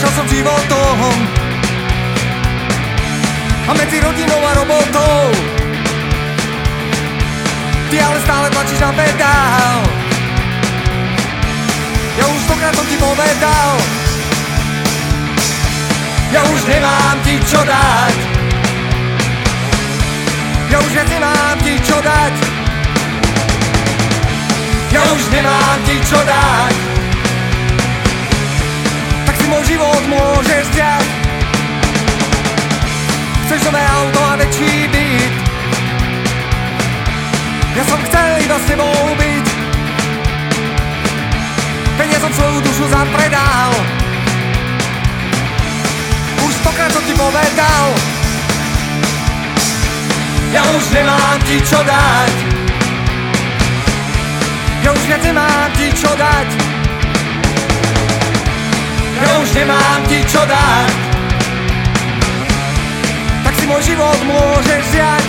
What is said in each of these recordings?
Začal som životom a medzi rodinou a robotou. Ty ale stále tlačíš na pedál. Ja už stokrát som ti povedal, ja už nemám ti čo dať. Ja už viac nemám ti čo dať. Ja už nemám ti čo dať. Tak si môj život môžeš vziať. Chceš nové auto a väčší byt. Ja som chcel iba s tebou byť. Peniazom svoju dušu zapredal. Už stokrát som ti povedal, ja už nemám ti čo dať. Ja už viac nemám ti čo dať. Ja už nemám ti čo dať. Tak si môj život môžeš vziať.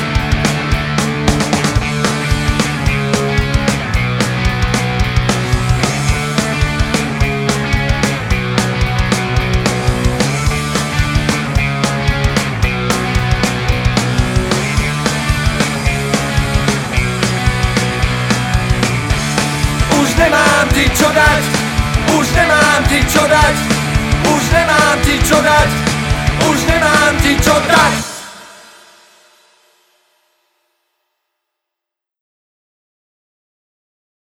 Už nemám ti čo dať. Už nemám ti čo dať. Už nemám ti čo dať. Už nemám ti čo dať.